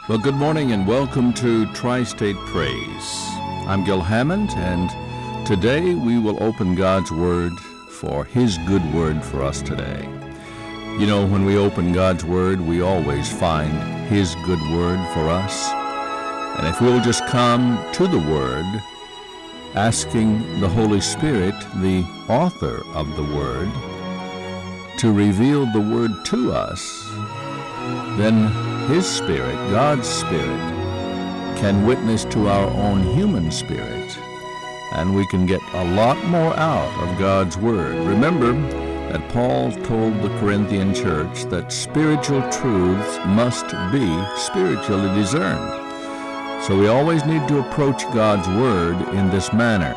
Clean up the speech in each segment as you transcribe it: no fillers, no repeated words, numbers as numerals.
Well, good morning and welcome to Tri-State Praise. I'm Gil Hammond, and today we will open God's Word for His good word for us today. You know, when we open God's Word, we always find His good word for us. And if we'll just come to the Word, asking the Holy Spirit, the author of the Word, to reveal the Word to us, then His Spirit, God's Spirit, can witness to our own human spirit, and we can get a lot more out of God's Word. Remember that Paul told the Corinthian church that spiritual truths must be spiritually discerned. So we always need to approach God's Word in this manner,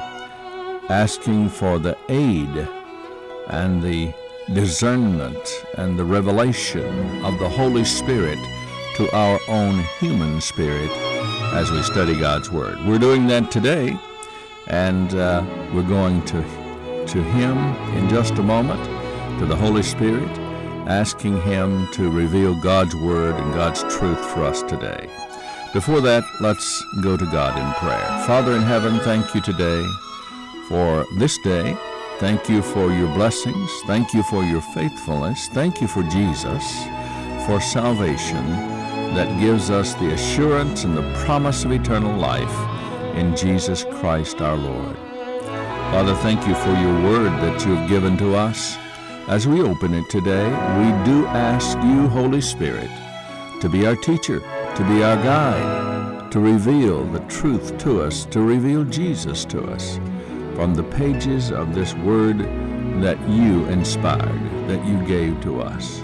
asking for the aid and the discernment and the revelation of the Holy Spirit to our own human spirit as we study God's Word. We're doing that today, and we're going to Him in just a moment, to the Holy Spirit, asking Him to reveal God's Word and God's truth for us today. Before that, let's go to God in prayer. Father in heaven, thank you today for this day. Thank you for your blessings. Thank you for your faithfulness. Thank you for Jesus, for salvation that gives us the assurance and the promise of eternal life in Jesus Christ our Lord. Father, thank you for your word that you have given to us. As we open it today, we do ask you, Holy Spirit, to be our teacher, to be our guide, to reveal the truth to us, to reveal Jesus to us from the pages of this word that you inspired, that you gave to us.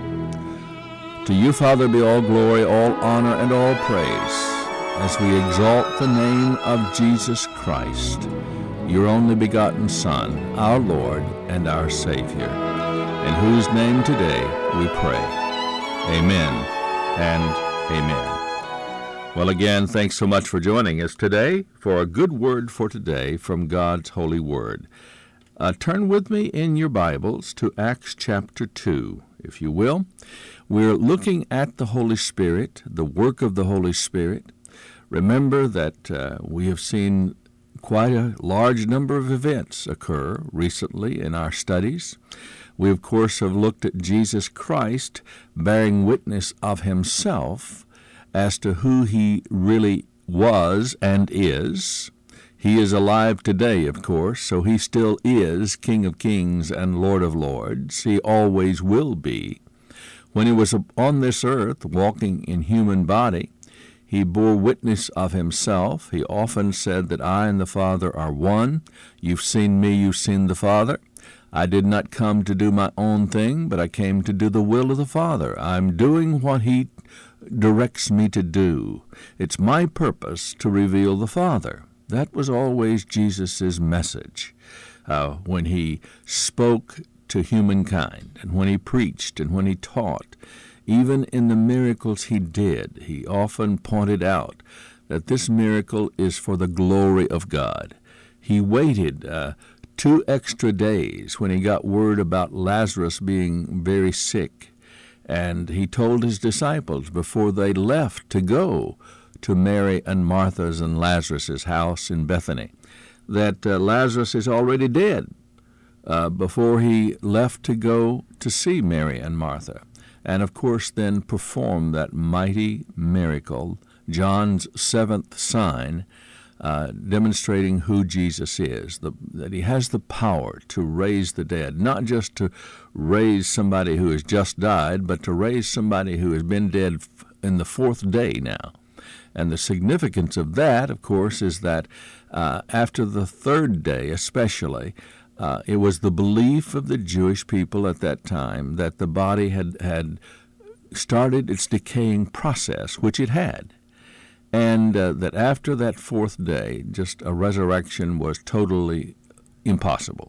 To you, Father, be all glory, all honor, and all praise as we exalt the name of Jesus Christ, your only begotten Son, our Lord and our Savior, in whose name today we pray. Amen and amen. Well, again, thanks so much for joining us today for a good word for today from God's holy word. Turn with me in your Bibles to Acts chapter 2, if you will. We're looking at the Holy Spirit, the work of the Holy Spirit. Remember that we have seen quite a large number of events occur recently in our studies. We, of course, have looked at Jesus Christ bearing witness of himself as to who he really was and is. He is alive today, of course, so he still is King of Kings and Lord of Lords. He always will be. When he was on this earth, walking in human body, he bore witness of himself. He often said that I and the Father are one. You've seen me, you've seen the Father. I did not come to do my own thing, but I came to do the will of the Father. I'm doing what he directs me to do. It's my purpose to reveal the Father. That was always Jesus' message when he spoke to humankind and when he preached and when he taught. Even in the miracles he did, he often pointed out that this miracle is for the glory of God. He waited 2 extra days when he got word about Lazarus being very sick. And he told his disciples before they left to go to Mary and Martha's and Lazarus' house in Bethany that Lazarus is already dead before he left to go to see Mary and Martha. And, of course, then perform that mighty miracle, John's 7th sign, demonstrating who Jesus is, that he has the power to raise the dead, not just to raise somebody who has just died, but to raise somebody who has been dead in the 4th day now. And the significance of that, of course, is that after the 3rd day especially, it was the belief of the Jewish people at that time that the body had started its decaying process, which it had. And that after that 4th day, just a resurrection was totally impossible.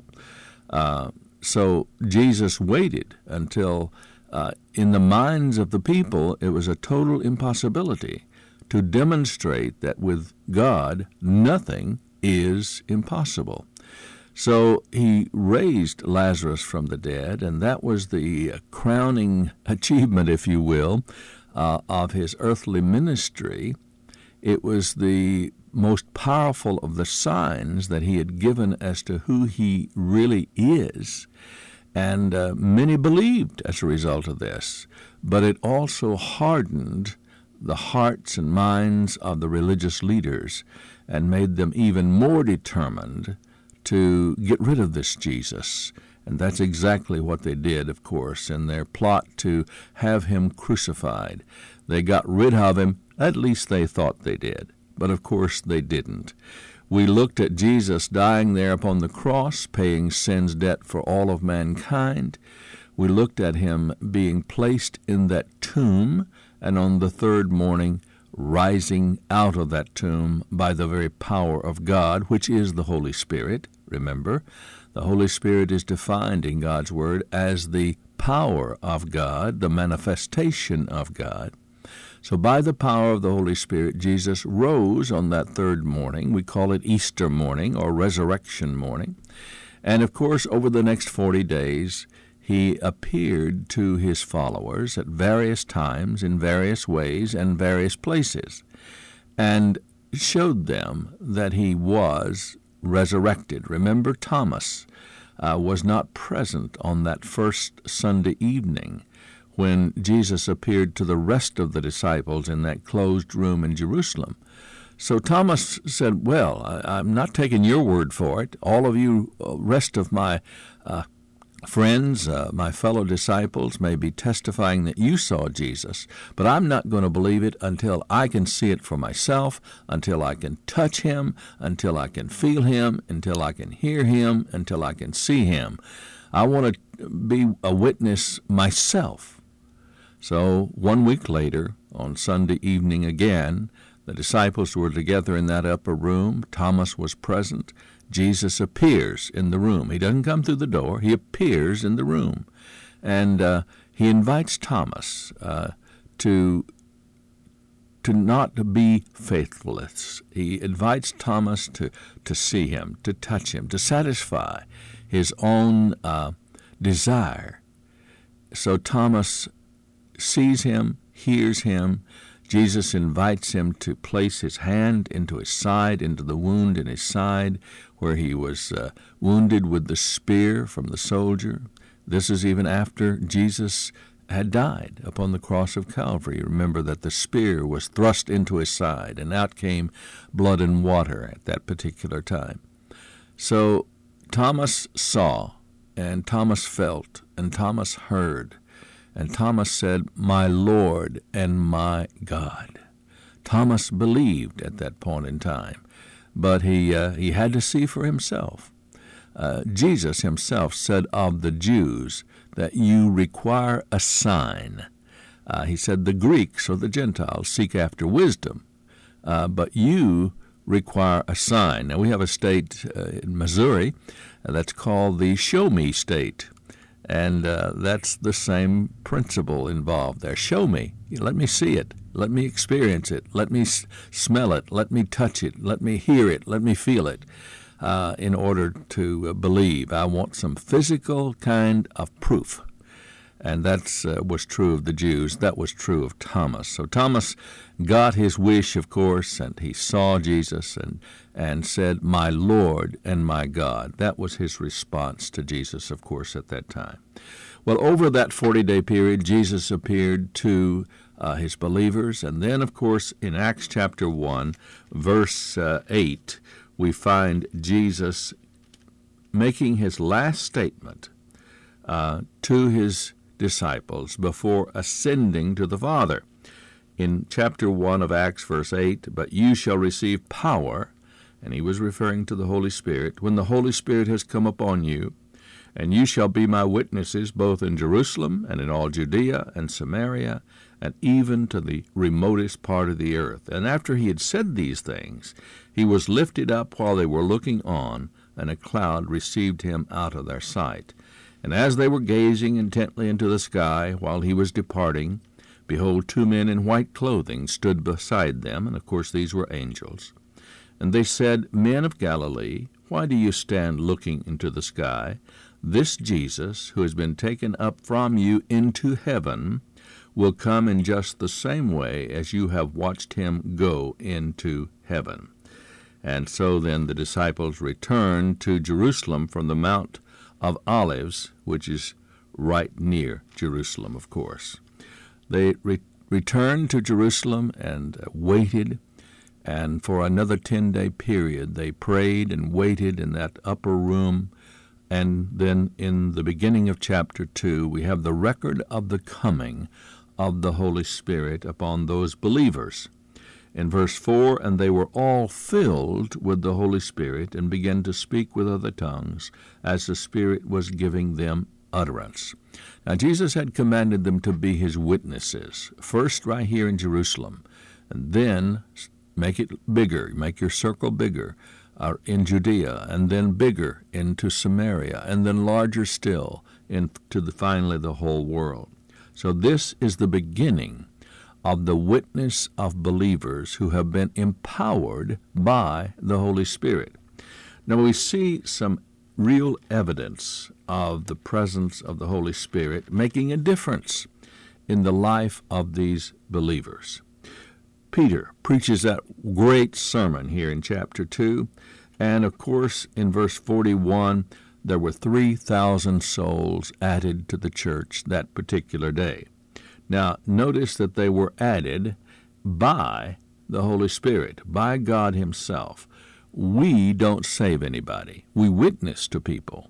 So Jesus waited until, in the minds of the people, it was a total impossibility to demonstrate that with God, nothing is impossible. So he raised Lazarus from the dead, and that was the crowning achievement, if you will, of his earthly ministry, it was the most powerful of the signs that he had given as to who he really is. And many believed as a result of this, but it also hardened the hearts and minds of the religious leaders and made them even more determined to get rid of this Jesus. And that's exactly what they did, of course, in their plot to have him crucified. They got rid of him, at least they thought they did, but of course they didn't. We looked at Jesus dying there upon the cross, paying sin's debt for all of mankind. We looked at him being placed in that tomb, and on the third morning rising out of that tomb by the very power of God, which is the Holy Spirit. Remember, the Holy Spirit is defined in God's Word as the power of God, the manifestation of God. So by the power of the Holy Spirit, Jesus rose on that third morning. We call it Easter morning or resurrection morning. And of course, over the next 40 days, he appeared to his followers at various times, in various ways, and various places, and showed them that he was resurrected. Remember, Thomas was not present on that first Sunday evening when Jesus appeared to the rest of the disciples in that closed room in Jerusalem. So Thomas said, well, I'm not taking your word for it. All of you rest of my friends, my fellow disciples may be testifying that you saw Jesus, but I'm not going to believe it until I can see it for myself, until I can touch him, until I can feel him, until I can hear him, until I can see him. I want to be a witness myself. So 1 week later, on Sunday evening again, the disciples were together in that upper room. Thomas was present. Jesus appears in the room. He doesn't come through the door. He appears in the room. And he invites Thomas to not be faithless. He invites Thomas to see him, to touch him, to satisfy his own desire. So Thomas sees him, hears him. Jesus invites him to place his hand into his side, into the wound in his side, where he was wounded with the spear from the soldier. This is even after Jesus had died upon the cross of Calvary. Remember that the spear was thrust into his side, and out came blood and water at that particular time. So Thomas saw, and Thomas felt, and Thomas heard. And Thomas said, my Lord and my God. Thomas believed at that point in time, but he had to see for himself. Jesus himself said of the Jews that you require a sign. He said the Greeks or the Gentiles seek after wisdom, but you require a sign. Now we have a state in Missouri that's called the Show Me State. And that's the same principle involved there. Show me. Let me see it. Let me experience it. Let me smell it. Let me touch it. Let me hear it. Let me feel it in order to believe. I want some physical kind of proof. And that was true of the Jews. That was true of Thomas. So Thomas got his wish, of course, and he saw Jesus and said, my Lord and my God. That was his response to Jesus, of course, at that time. Well, over that 40-day period, Jesus appeared to his believers. And then, of course, in Acts chapter 1, verse 8, we find Jesus making his last statement to his disciples before ascending to the Father. In chapter 1 of Acts, verse 8, but you shall receive power, and he was referring to the Holy Spirit, when the Holy Spirit has come upon you, and you shall be my witnesses both in Jerusalem and in all Judea and Samaria, and even to the remotest part of the earth. And after he had said these things, he was lifted up while they were looking on, and a cloud received him out of their sight. And as they were gazing intently into the sky while he was departing, behold, 2 men in white clothing stood beside them, and of course these were angels. And they said, Men of Galilee, why do you stand looking into the sky? This Jesus, who has been taken up from you into heaven, will come in just the same way as you have watched him go into heaven. And so then the disciples returned to Jerusalem from the Mount of Olives, which is right near Jerusalem, of course. They returned to Jerusalem and waited, and for another 10-day period they prayed and waited in that upper room. And then in the beginning of chapter 2, we have the record of the coming of the Holy Spirit upon those believers. In verse 4, and they were all filled with the Holy Spirit and began to speak with other tongues as the Spirit was giving them utterance. Now, Jesus had commanded them to be his witnesses, first right here in Jerusalem, and then make it bigger, make your circle bigger in Judea, and then bigger into Samaria, and then larger still into finally the whole world. So this is the beginning of the witness of believers who have been empowered by the Holy Spirit. Now we see some real evidence of the presence of the Holy Spirit making a difference in the life of these believers. Peter preaches that great sermon here in chapter 2, and of course in verse 41, there were 3,000 souls added to the church that particular day. Now, notice that they were added by the Holy Spirit, by God himself. We don't save anybody. We witness to people.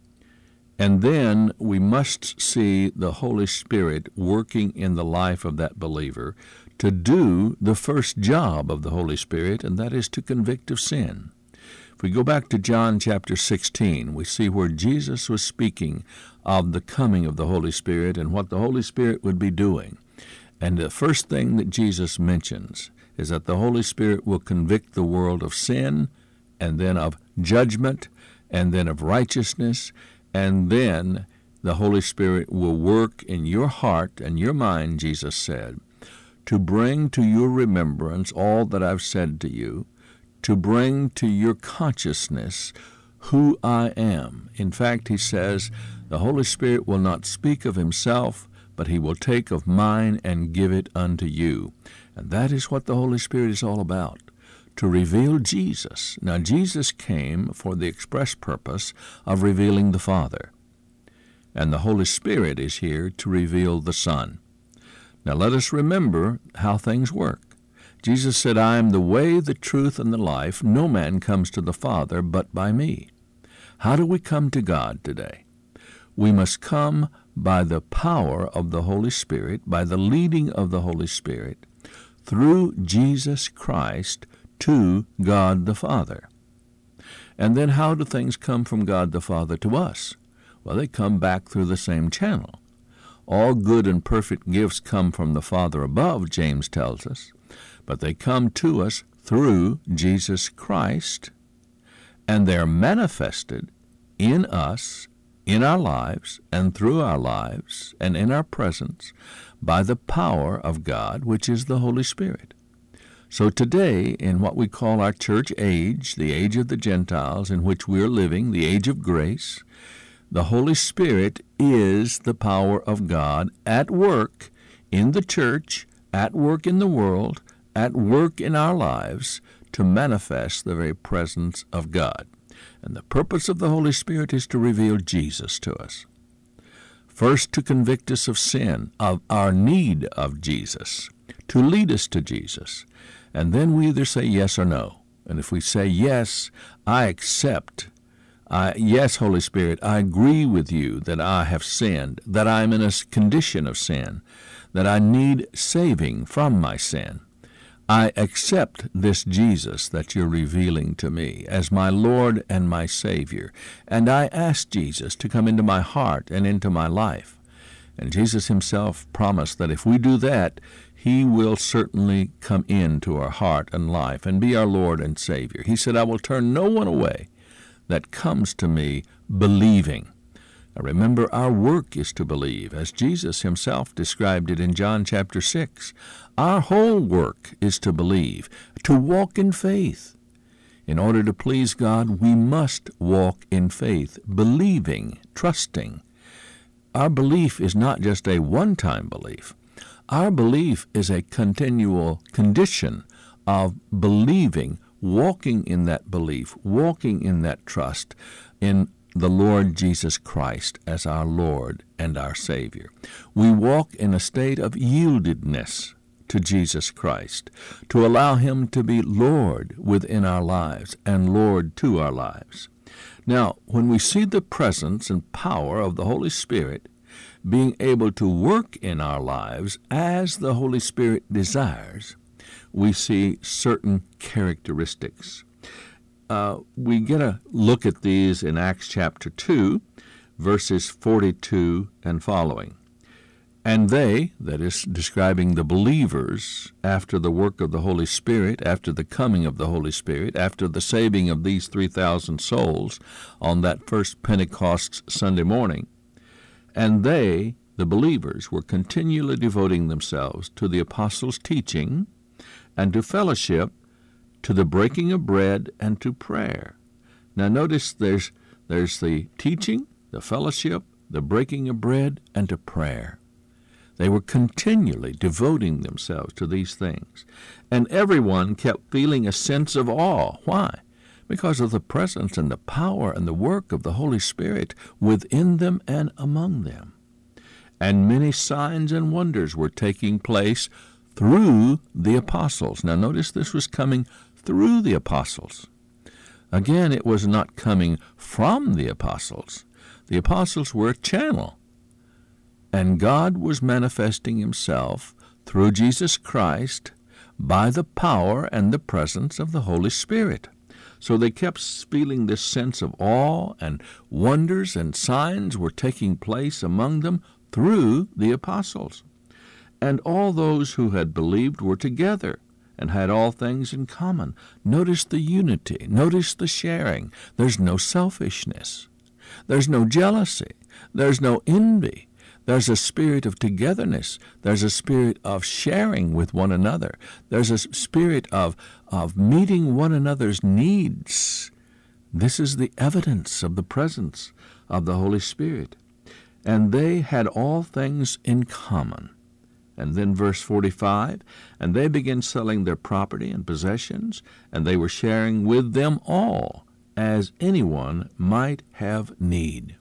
And then we must see the Holy Spirit working in the life of that believer to do the first job of the Holy Spirit, and that is to convict of sin. If we go back to John chapter 16, we see where Jesus was speaking of the coming of the Holy Spirit and what the Holy Spirit would be doing. And the first thing that Jesus mentions is that the Holy Spirit will convict the world of sin, and then of judgment, and then of righteousness, and then the Holy Spirit will work in your heart and your mind, Jesus said, to bring to your remembrance all that I've said to you, to bring to your consciousness who I am. In fact, he says, the Holy Spirit will not speak of himself, but he will take of mine and give it unto you. And that is what the Holy Spirit is all about, to reveal Jesus. Now, Jesus came for the express purpose of revealing the Father, and the Holy Spirit is here to reveal the Son. Now, let us remember how things work. Jesus said, I am the way, the truth, and the life. No man comes to the Father but by me. How do we come to God today? We must come by the power of the Holy Spirit, by the leading of the Holy Spirit, through Jesus Christ to God the Father. And then how do things come from God the Father to us? Well, they come back through the same channel. All good and perfect gifts come from the Father above, James tells us. But they come to us through Jesus Christ, and they're manifested in us, in our lives, and through our lives, and in our presence, by the power of God, which is the Holy Spirit. So today, in what we call our church age, the age of the Gentiles in which we're living, the age of grace, the Holy Spirit is the power of God at work in the church, at work in the world, at work in our lives to manifest the very presence of God. And the purpose of the Holy Spirit is to reveal Jesus to us. First, to convict us of sin, of our need of Jesus, to lead us to Jesus. And then we either say yes or no. And if we say yes, I accept. Yes, Holy Spirit, I agree with you that I have sinned, that I'm in a condition of sin, that I need saving from my sin. I accept this Jesus that you're revealing to me as my Lord and my Savior, and I ask Jesus to come into my heart and into my life. And Jesus himself promised that if we do that, he will certainly come into our heart and life and be our Lord and Savior. He said, I will turn no one away that comes to me believing. Now remember, our work is to believe, as Jesus himself described it in John chapter 6. Our whole work is to believe, to walk in faith. In order to please God, we must walk in faith, believing, trusting. Our belief is not just a one-time belief. Our belief is a continual condition of believing, walking in that belief, walking in that trust in the Lord Jesus Christ as our Lord and our Savior. We walk in a state of yieldedness to Jesus Christ, to allow Him to be Lord within our lives and Lord to our lives. Now, when we see the presence and power of the Holy Spirit being able to work in our lives as the Holy Spirit desires, we see certain characteristics. We get a look at these in Acts chapter 2, verses 42 and following. And they, that is describing the believers, after the work of the Holy Spirit, after the coming of the Holy Spirit, after the saving of these 3,000 souls on that first Pentecost Sunday morning, and they, the believers, were continually devoting themselves to the apostles' teaching and to fellowship, to the breaking of bread, and to prayer. Now notice there's the teaching, the fellowship, the breaking of bread, and to prayer. They were continually devoting themselves to these things. And everyone kept feeling a sense of awe. Why? Because of the presence and the power and the work of the Holy Spirit within them and among them. And many signs and wonders were taking place through the apostles. Now notice this was coming through the apostles. Again, it was not coming from the apostles. The apostles were a channel. And God was manifesting Himself through Jesus Christ by the power and the presence of the Holy Spirit. So they kept feeling this sense of awe, and wonders and signs were taking place among them through the apostles. And all those who had believed were together and had all things in common. Notice the unity. Notice the sharing. There's no selfishness. There's no jealousy. There's no envy. There's a spirit of togetherness. There's a spirit of sharing with one another. There's a spirit of meeting one another's needs. This is the evidence of the presence of the Holy Spirit. And they had all things in common. And then verse 45, and they began selling their property and possessions, and they were sharing with them all, as anyone might have need.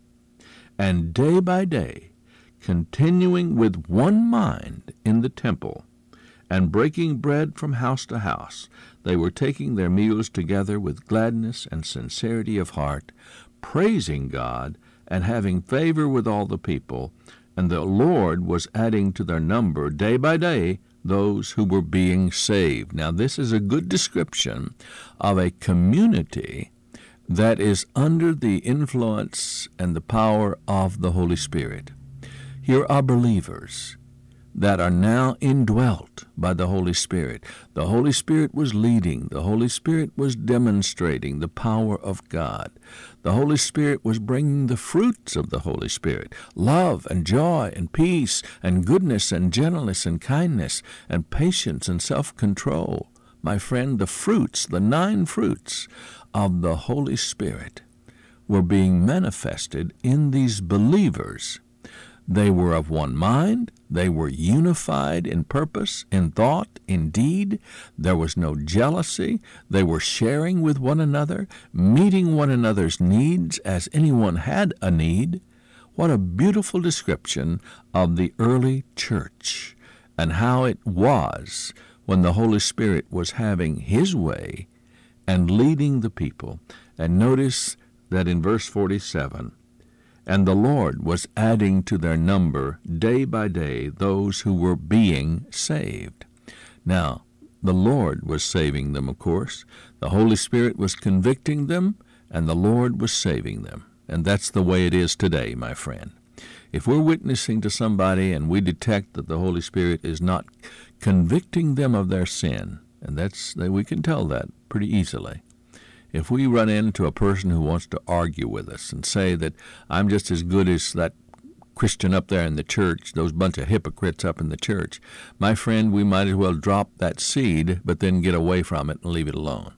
And day by day, continuing with one mind in the temple, and breaking bread from house to house, they were taking their meals together with gladness and sincerity of heart, praising God and having favor with all the people. And the Lord was adding to their number day by day those who were being saved. Now, this is a good description of a community that is under the influence and the power of the Holy Spirit. Here are believers that are now indwelt by the Holy Spirit. The Holy Spirit was leading. The Holy Spirit was demonstrating the power of God. The Holy Spirit was bringing the fruits of the Holy Spirit, love and joy and peace and goodness and gentleness and kindness and patience and self-control. My friend, the fruits, the 9 fruits of the Holy Spirit were being manifested in these believers. They were of one mind. They were unified in purpose, in thought, in deed. There was no jealousy. They were sharing with one another, meeting one another's needs as anyone had a need. What a beautiful description of the early church and how it was when the Holy Spirit was having His way and leading the people. And notice that in verse 47, and the Lord was adding to their number day by day those who were being saved. Now, the Lord was saving them, of course. The Holy Spirit was convicting them, and the Lord was saving them. And that's the way it is today, my friend. If we're witnessing to somebody and we detect that the Holy Spirit is not convicting them of their sin, and we can tell that pretty easily. If we run into a person who wants to argue with us and say that I'm just as good as that Christian up there in the church, those bunch of hypocrites up in the church, my friend, we might as well drop that seed, but then get away from it and leave it alone.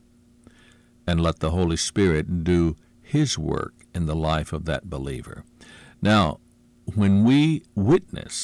And let the Holy Spirit do His work in the life of that believer. Now, when we witness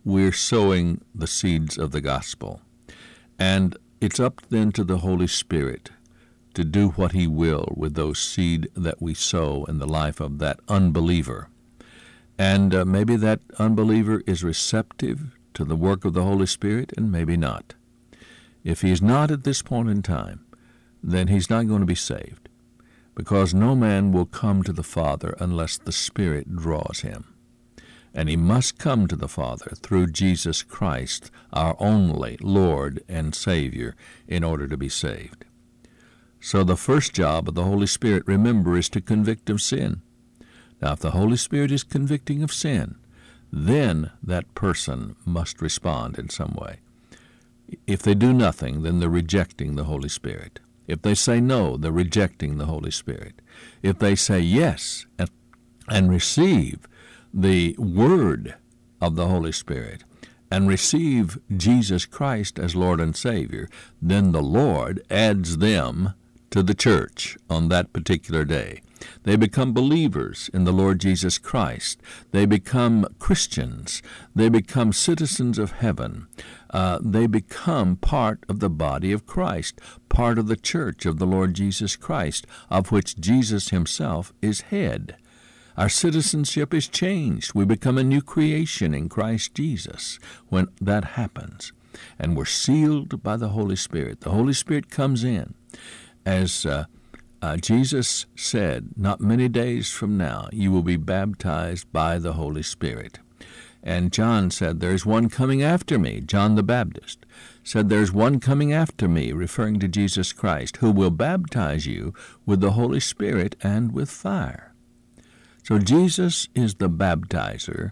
we're sowing the seeds of the gospel. And it's up then to the Holy Spirit to do what he will with those seed that we sow in the life of that unbeliever. And maybe that unbeliever is receptive to the work of the Holy Spirit, and maybe not. If he's not at this point in time, then he's not going to be saved, because no man will come to the Father unless the Spirit draws him. And he must come to the Father through Jesus Christ, our only Lord and Savior, in order to be saved. So the first job of the Holy Spirit, remember, is to convict of sin. Now, if the Holy Spirit is convicting of sin, then that person must respond in some way. If they do nothing, then they're rejecting the Holy Spirit. If they say no, they're rejecting the Holy Spirit. If they say yes and receive the Word of the Holy Spirit and receive Jesus Christ as Lord and Savior, then the Lord adds them to the church on that particular day. They become believers in the Lord Jesus Christ. They become Christians. They become citizens of heaven. They become part of the body of Christ, part of the church of the Lord Jesus Christ, of which Jesus himself is head. Our citizenship is changed. We become a new creation in Christ Jesus when that happens. And we're sealed by the Holy Spirit. The Holy Spirit comes in. As Jesus said, not many days from now, you will be baptized by the Holy Spirit. And John said, there's one coming after me, John the Baptist, said, there's one coming after me, referring to Jesus Christ, who will baptize you with the Holy Spirit and with fire. So Jesus is the baptizer,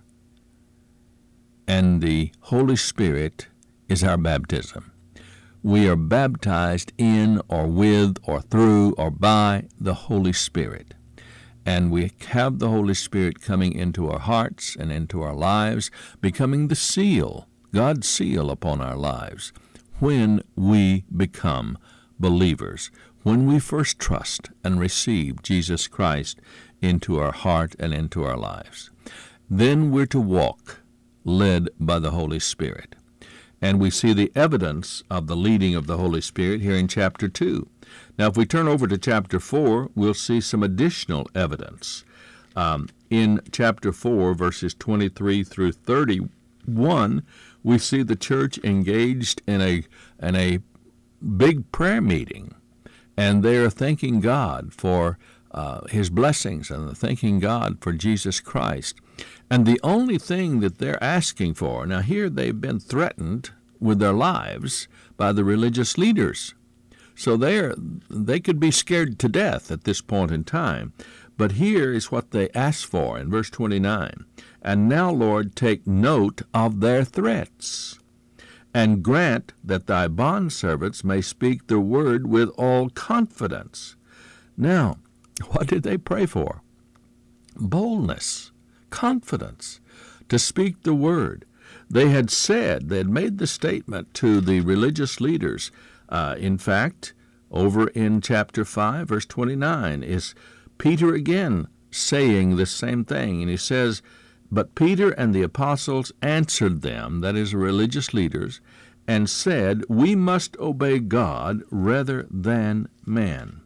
and the Holy Spirit is our baptism. We are baptized in or with or through or by the Holy Spirit. And we have the Holy Spirit coming into our hearts and into our lives, becoming the seal, God's seal upon our lives, when we become believers, when we first trust and receive Jesus Christ into our heart and into our lives. Then we're to walk led by the Holy Spirit. And we see the evidence of the leading of the Holy Spirit here in chapter 2. Now, if we turn over to chapter 4, we'll see some additional evidence. In chapter 4, verses 23 through 31, we see the church engaged in a big prayer meeting. And they are thanking God for his blessings, and thanking God for Jesus Christ. And the only thing that they're asking for, now here they've been threatened with their lives by the religious leaders. So they could be scared to death at this point in time. But here is what they ask for in verse 29. And now, Lord, take note of their threats, and grant that thy bondservants may speak the word with all confidence. Now, what did they pray for? Boldness, confidence, to speak the word. They had made the statement to the religious leaders. In fact, over in chapter 5, verse 29, is Peter again saying the same thing. And he says, but Peter and the apostles answered them, that is, the religious leaders, and said, we must obey God rather than man.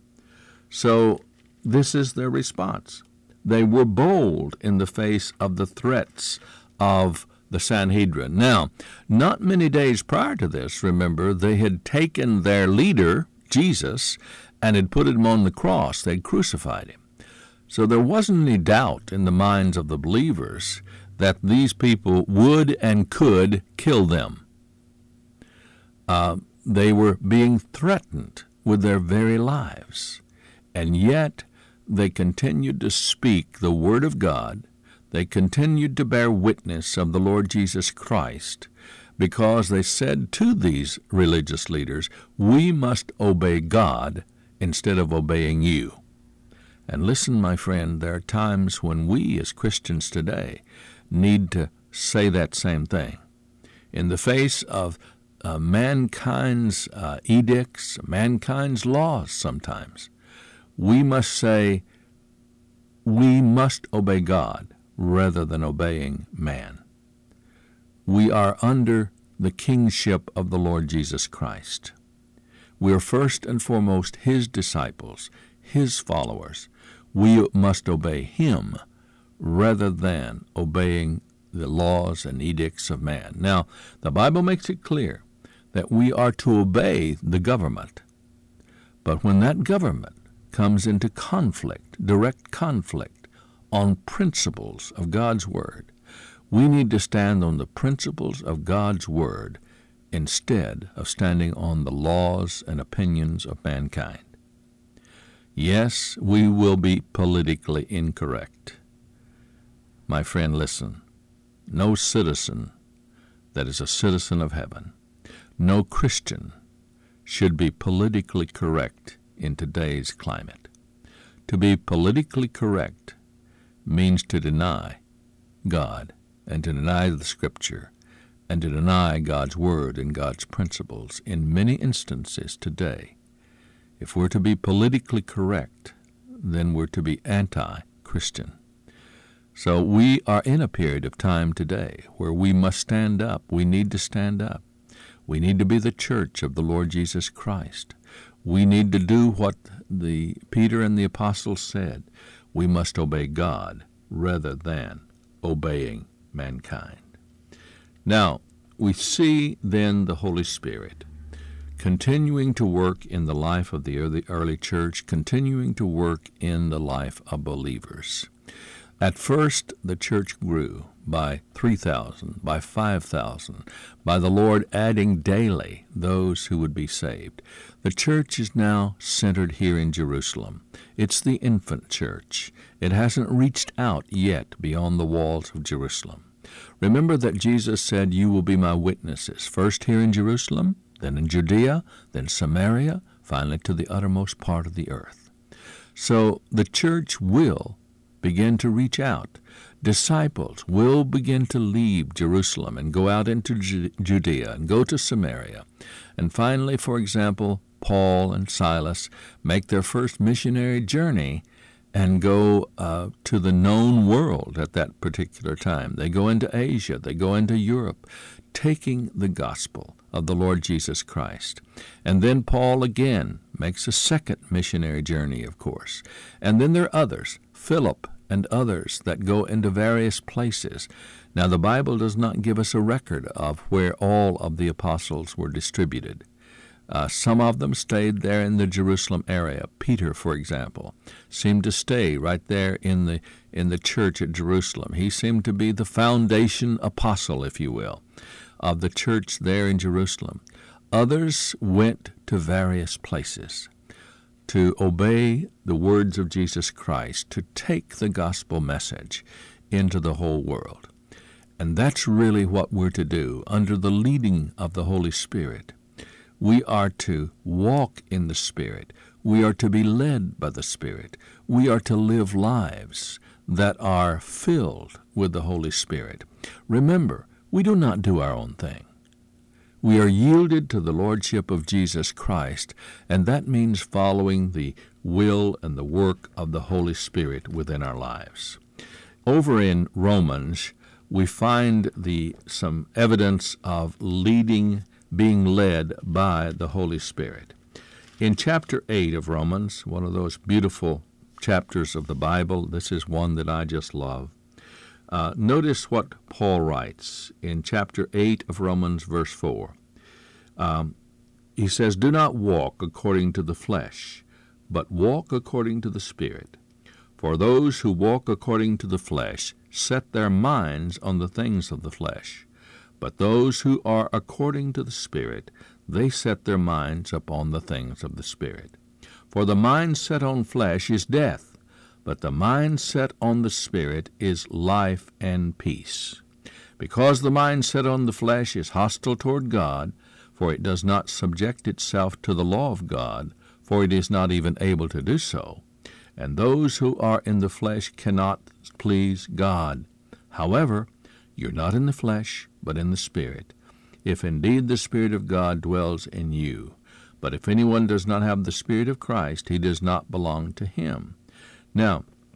So this is their response. They were bold in the face of the threats of the Sanhedrin. Now, not many days prior to this, remember, they had taken their leader, Jesus, and had put him on the cross. They'd crucified him. So there wasn't any doubt in the minds of the believers that these people would and could kill them. They were being threatened with their very lives. And yet they continued to speak the word of God. They continued to bear witness of the Lord Jesus Christ, because they said to these religious leaders, we must obey God instead of obeying you. And listen, my friend, there are times when we as Christians today need to say that same thing. In the face of mankind's edicts, mankind's laws sometimes, we must say, we must obey God rather than obeying man. we are under the kingship of the Lord Jesus Christ. We are first and foremost His disciples, His followers. We must obey Him rather than obeying the laws and edicts of man. Now, the Bible makes it clear that we are to obey the government. But when that government comes into conflict, direct conflict, on principles of God's Word, we need to stand on the principles of God's Word instead of standing on the laws and opinions of mankind. Yes, we will be politically incorrect. My friend, listen. No citizen that is a citizen of heaven, no Christian should be politically correct in today's climate. To be politically correct means to deny God and to deny the Scripture and to deny God's Word and God's principles in many instances today. If we're to be politically correct, then we're to be anti-Christian. So we are in a period of time today where we must stand up. We need to stand up. We need to be the church of the Lord Jesus Christ. We need to do what the Peter and the apostles said. We must obey God rather than obeying mankind. Now, we see then the Holy Spirit continuing to work in the life of the early church, continuing to work in the life of believers. At first, the church grew by 3,000, by 5,000, by the Lord adding daily those who would be saved. The church is now centered here in Jerusalem. It's the infant church. It hasn't reached out yet beyond the walls of Jerusalem. Remember that Jesus said, "You will be my witnesses, first here in Jerusalem, then in Judea, then Samaria, finally to the uttermost part of the earth." So the church will begin to reach out. Disciples will begin to leave Jerusalem and go out into Judea and go to Samaria. And finally, for example, Paul and Silas make their first missionary journey and go to the known world at that particular time. They go into Asia, they go into Europe, taking the gospel of the Lord Jesus Christ. And then Paul again makes a second missionary journey, of course. And then there are others, Philip and others, that go into various places. Now, the Bible does not give us a record of where all of the apostles were distributed. Some of them stayed there in the Jerusalem area. Peter, for example, seemed to stay right there in the church at Jerusalem. He seemed to be the foundation apostle, if you will, of the church there in Jerusalem. Others went to various places to obey the words of Jesus Christ, to take the gospel message into the whole world. And that's really what we're to do under the leading of the Holy Spirit. We are to walk in the Spirit. We are to be led by the Spirit. We are to live lives that are filled with the Holy Spirit. Remember, we do not do our own thing. We are yielded to the Lordship of Jesus Christ, and that means following the will and the work of the Holy Spirit within our lives. Over in Romans, we find some evidence of being led by the Holy Spirit. In chapter 8 of Romans, one of those beautiful chapters of the Bible, this is one that I just love. Notice what Paul writes in chapter 8 of Romans, verse 4. He says, "Do not walk according to the flesh, but walk according to the Spirit. For those who walk according to the flesh set their minds on the things of the flesh. But those who are according to the Spirit, they set their minds upon the things of the Spirit. For the mind set on flesh is death, but the mind set on the Spirit is life and peace. Because the mind set on the flesh is hostile toward God, for it does not subject itself to the law of God, for it is not even able to do so. And those who are in the flesh cannot please God. However, you're not in the flesh, but in the Spirit, if indeed the Spirit of God dwells in you. But if anyone does not have the Spirit of Christ, he does not belong to him." Now,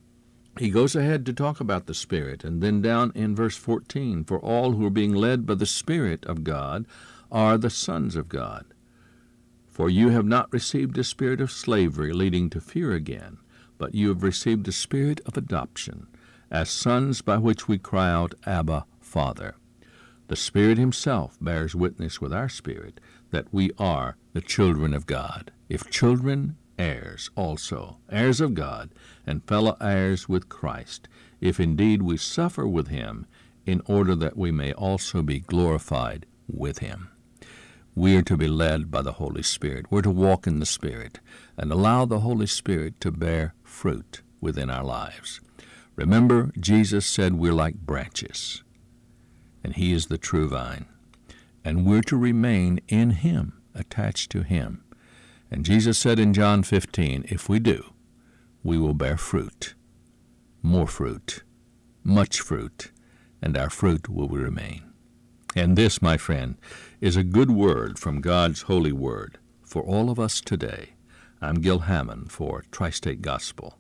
He goes ahead to talk about the Spirit, and then down in verse 14, for all who are being led by the Spirit of God are the sons of God. For you have not received a spirit of slavery leading to fear again, but you have received the spirit of adoption, as sons, by which we cry out, Abba, Father. The Spirit himself bears witness with our spirit that we are the children of God. If children, heirs also, heirs of God, and fellow heirs with Christ, if indeed we suffer with him, in order that we may also be glorified with him. We are to be led by the Holy Spirit. We're to walk in the Spirit and allow the Holy Spirit to bear fruit within our lives. Remember, Jesus said we're like branches, and he is the true vine, and we're to remain in him, attached to him. And Jesus said in John 15, if we do, we will bear fruit, more fruit, much fruit, and our fruit will remain. And this, my friend, is a good word from God's holy word for all of us today. I'm Gil Hammond for Tri-State Gospel.